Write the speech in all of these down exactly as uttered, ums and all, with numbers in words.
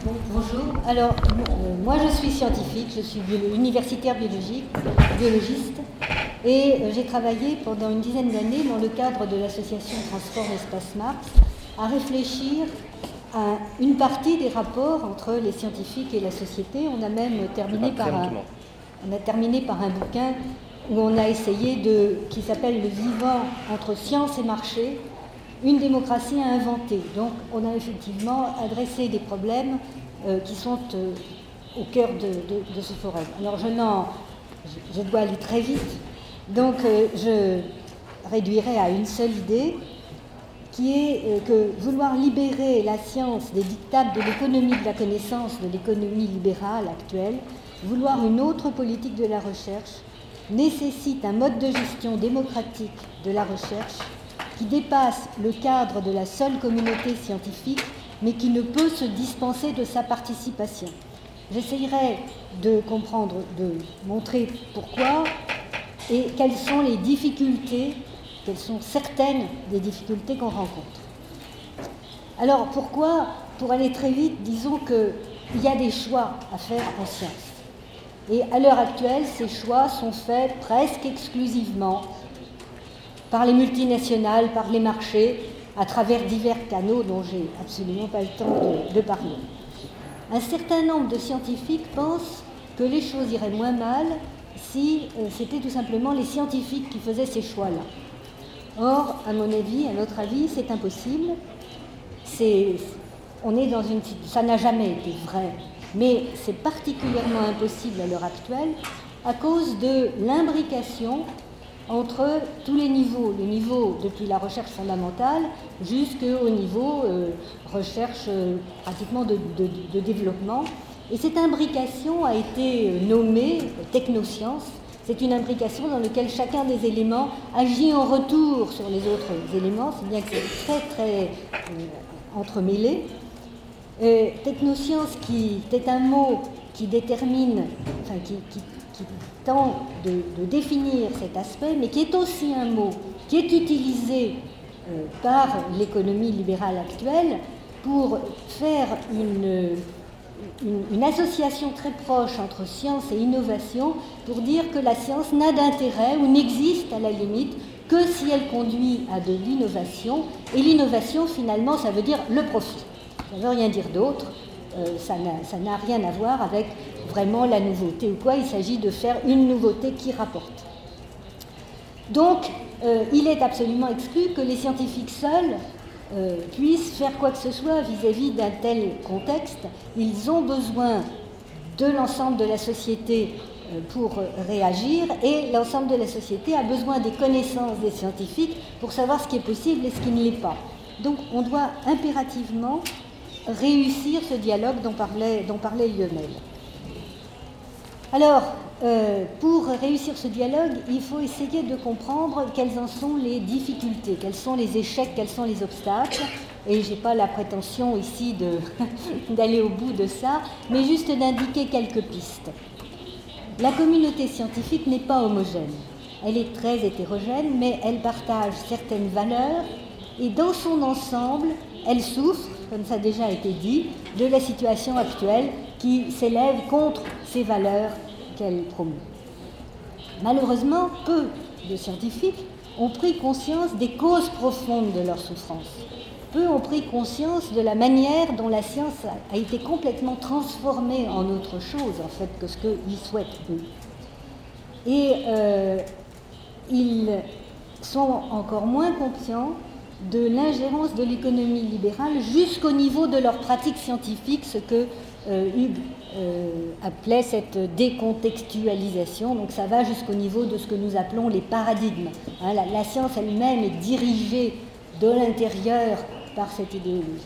Bon, bonjour. Alors, euh, moi je suis scientifique, je suis bio- universitaire biologique, biologiste, et euh, j'ai travaillé pendant une dizaine d'années dans le cadre de l'association Transform Espace Mars à réfléchir à une partie des rapports entre les scientifiques et la société. On a même terminé par un, on a terminé par un bouquin où on a essayé de, qui s'appelle Le vivant entre science et marché, une démocratie à inventer. Donc on a effectivement adressé des problèmes euh, qui sont euh, au cœur de, de, de ce forum. Alors je, n'en, je, je dois aller très vite, donc euh, je réduirai à une seule idée, qui est euh, que vouloir libérer la science des dictats de l'économie de la connaissance, de l'économie libérale actuelle, vouloir une autre politique de la recherche, nécessite un mode de gestion démocratique de la recherche qui dépasse le cadre de la seule communauté scientifique, mais qui ne peut se dispenser de sa participation. J'essayerai de comprendre, de montrer pourquoi et quelles sont les difficultés, quelles sont certaines des difficultés qu'on rencontre. Alors pourquoi? Pour aller très vite, disons qu'il y a des choix à faire en science. Et à l'heure actuelle, ces choix sont faits presque exclusivement par les multinationales, par les marchés, à travers divers canaux dont j'ai absolument pas le temps de, de parler. Un certain nombre de scientifiques pensent que les choses iraient moins mal si euh, c'était tout simplement les scientifiques qui faisaient ces choix-là. Or, à mon avis, à notre avis, c'est impossible. C'est, on est dans une, ça n'a jamais été vrai, mais c'est particulièrement impossible à l'heure actuelle à cause de l'imbrication entre tous les niveaux, le niveau depuis la recherche fondamentale jusqu'au niveau euh, recherche euh, pratiquement de, de, de développement. Et cette imbrication a été nommée technoscience. C'est une imbrication dans laquelle chacun des éléments agit en retour sur les autres éléments, c'est bien que c'est très très euh, entremêlé. Euh, technoscience qui est un mot qui détermine, enfin qui, qui qui tente de, de définir cet aspect, mais qui est aussi un mot qui est utilisé euh, par l'économie libérale actuelle pour faire une, une, une association très proche entre science et innovation, pour dire que la science n'a d'intérêt ou n'existe à la limite que si elle conduit à de l'innovation, et l'innovation finalement ça veut dire le profit, ça ne veut rien dire d'autre. Euh, ça, n'a, ça n'a rien à voir avec vraiment la nouveauté ou quoi, il s'agit de faire une nouveauté qui rapporte. Donc, euh, il est absolument exclu que les scientifiques seuls euh, puissent faire quoi que ce soit vis-à-vis d'un tel contexte. Ils ont besoin de l'ensemble de la société euh, pour réagir, et l'ensemble de la société a besoin des connaissances des scientifiques pour savoir ce qui est possible et ce qui ne l'est pas. Donc, on doit impérativement réussir ce dialogue dont parlait, dont parlait Lionel. Alors, euh, pour réussir ce dialogue, il faut essayer de comprendre quelles en sont les difficultés, quels sont les échecs, quels sont les obstacles. Et je n'ai pas la prétention ici de, d'aller au bout de ça, mais juste d'indiquer quelques pistes. La communauté scientifique n'est pas homogène. Elle est très hétérogène, mais elle partage certaines valeurs, et dans son ensemble, elle souffre, comme ça a déjà été dit, de la situation actuelle qui s'élève contre ces valeurs qu'elle promeut. Malheureusement, peu de scientifiques ont pris conscience des causes profondes de leur souffrance. Peu ont pris conscience de la manière dont la science a été complètement transformée en autre chose, en fait, que ce qu'ils souhaitent, eux. Et euh, ils sont encore moins conscients de l'ingérence de l'économie libérale jusqu'au niveau de leur pratique scientifique, ce que euh, Hugues euh, appelait cette décontextualisation. Donc ça va jusqu'au niveau de ce que nous appelons les paradigmes. Hein, la, la science elle-même est dirigée de l'intérieur par cette idéologie.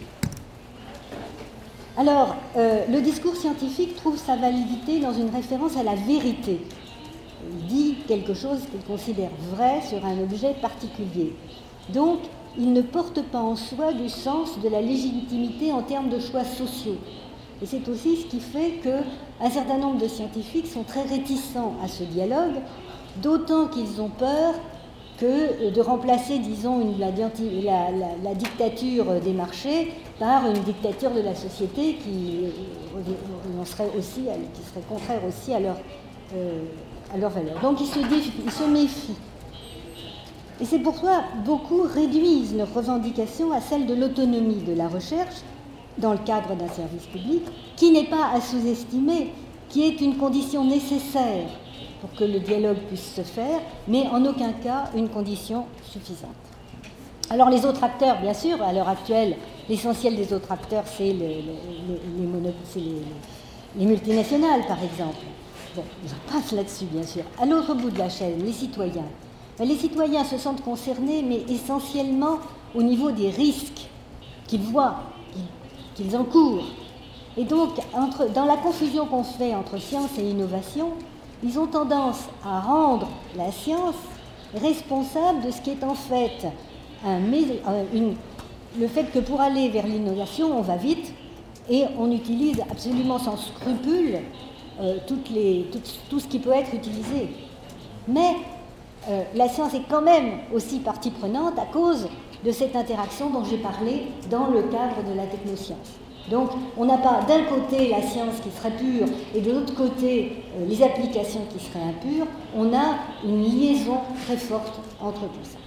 Alors, euh, le discours scientifique trouve sa validité dans une référence à la vérité. Il dit quelque chose qu'il considère vrai sur un objet particulier. Donc, il ne porte pas en soi du sens de la légitimité en termes de choix sociaux. Et c'est aussi ce qui fait qu'un certain nombre de scientifiques sont très réticents à ce dialogue, d'autant qu'ils ont peur que de remplacer, disons, une, la, la, la, la dictature des marchés par une dictature de la société qui, on serait aussi, qui serait contraire aussi à leur, euh, à leur valeur. Donc ils se, défient, ils se méfient. Et c'est pourquoi beaucoup réduisent leurs revendications à celles de l'autonomie de la recherche dans le cadre d'un service public, qui n'est pas à sous-estimer, qui est une condition nécessaire pour que le dialogue puisse se faire, mais en aucun cas une condition suffisante. Alors les autres acteurs, bien sûr, à l'heure actuelle, l'essentiel des autres acteurs, c'est le, le, les, les, mono, c'est les, les multinationales, par exemple. Bon, je passe là-dessus, bien sûr. À l'autre bout de la chaîne, les citoyens. Les citoyens se sentent concernés, mais essentiellement au niveau des risques qu'ils voient, qu'ils encourent. Et donc, entre, dans la confusion qu'on fait entre science et innovation, ils ont tendance à rendre la science responsable de ce qui est en fait un, une, le fait que pour aller vers l'innovation, on va vite et on utilise absolument sans scrupule euh, toutes les, tout, tout ce qui peut être utilisé. Mais euh, la science est quand même aussi partie prenante à cause de cette interaction dont j'ai parlé dans le cadre de la technoscience. Donc, on n'a pas d'un côté la science qui serait pure et de l'autre côté euh, les applications qui seraient impures. On a une liaison très forte entre tout ça.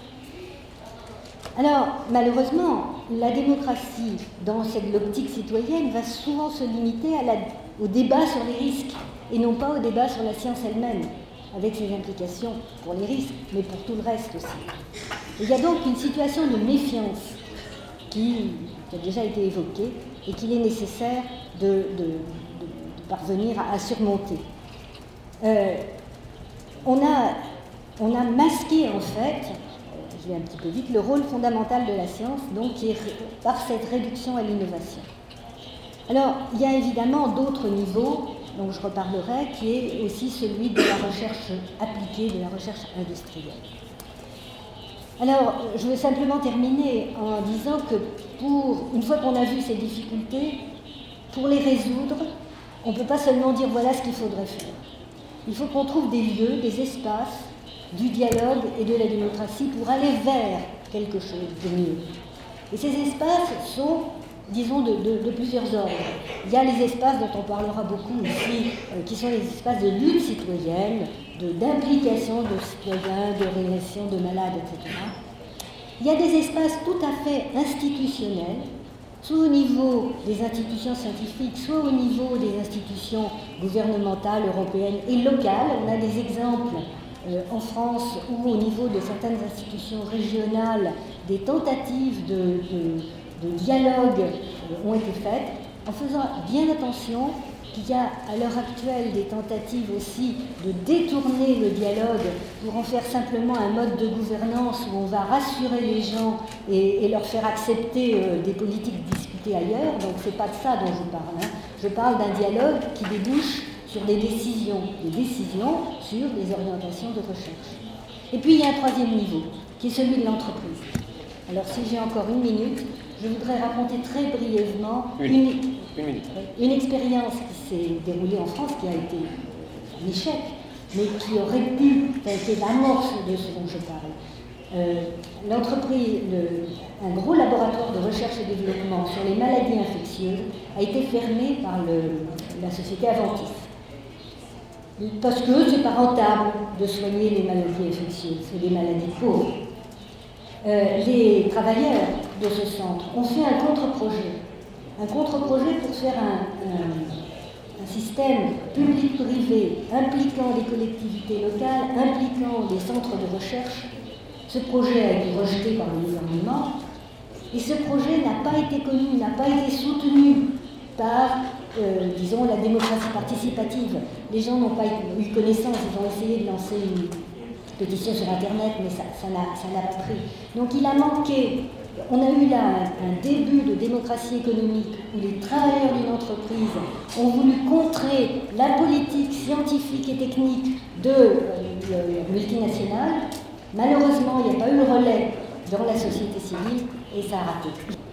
Alors, malheureusement, la démocratie, dans cette l'optique citoyenne, va souvent se limiter à la, au débat sur les risques et non pas au débat sur la science elle-même, avec ses implications pour les risques, mais pour tout le reste aussi. Il y a donc une situation de méfiance qui, qui a déjà été évoquée et qu'il est nécessaire de, de, de, de parvenir à, à surmonter. Euh, on, a, on a masqué en fait, je vais un petit peu vite, le rôle fondamental de la science, donc qui est par cette réduction à l'innovation. Alors, il y a évidemment d'autres niveaux dont je reparlerai, qui est aussi celui de la recherche appliquée, de la recherche industrielle. Alors, je veux simplement terminer en disant que pour, une fois qu'on a vu ces difficultés, pour les résoudre, on ne peut pas seulement dire voilà ce qu'il faudrait faire. Il faut qu'on trouve des lieux, des espaces, du dialogue et de la démocratie pour aller vers quelque chose de mieux. Et ces espaces sont, disons, de, de, de plusieurs ordres. Il y a les espaces dont on parlera beaucoup ici, euh, qui sont les espaces de lutte citoyenne, de, d'implication de citoyens, de réaction de malades, et cetera. Il y a des espaces tout à fait institutionnels, soit au niveau des institutions scientifiques, soit au niveau des institutions gouvernementales, européennes et locales. On a des exemples euh, en France ou au niveau de certaines institutions régionales, des tentatives de, de, de dialogue euh, ont été faites, en faisant bien attention qu'il y a à l'heure actuelle des tentatives aussi de détourner le dialogue pour en faire simplement un mode de gouvernance où on va rassurer les gens et, et leur faire accepter euh, des politiques discutées ailleurs. Donc c'est pas de ça dont je parle. Hein. Je parle d'un dialogue qui débouche sur des décisions, des décisions sur des orientations de recherche. Et puis il y a un troisième niveau, qui est celui de l'entreprise. Alors si j'ai encore une minute, je voudrais raconter très brièvement une, une, une, une expérience qui s'est déroulée en France, qui a été un échec, mais qui aurait pu, enfin, qui est l'amorce de ce dont je parle. Euh, l'entreprise, le, un gros laboratoire de recherche et développement sur les maladies infectieuses a été fermé par le, la société Aventis. Parce que c'est pas rentable de soigner les maladies infectieuses, c'est des maladies pauvres. Euh, les travailleurs de ce centre ont fait un contre-projet. Un contre-projet pour faire un, un, un système public-privé impliquant les collectivités locales, impliquant les centres de recherche. Ce projet a été rejeté par le gouvernement et ce projet n'a pas été connu, n'a pas été soutenu par, euh, disons, la démocratie participative. Les gens n'ont pas eu connaissance, ils ont essayé de lancer une pétition sur Internet, mais ça, ça, n'a, ça n'a pas pris. Donc il a manqué, on a eu là un, un début de démocratie économique où les travailleurs d'une entreprise ont voulu contrer la politique scientifique et technique de euh, multinationales. Malheureusement, il n'y a pas eu le relais dans la société civile et ça a raté.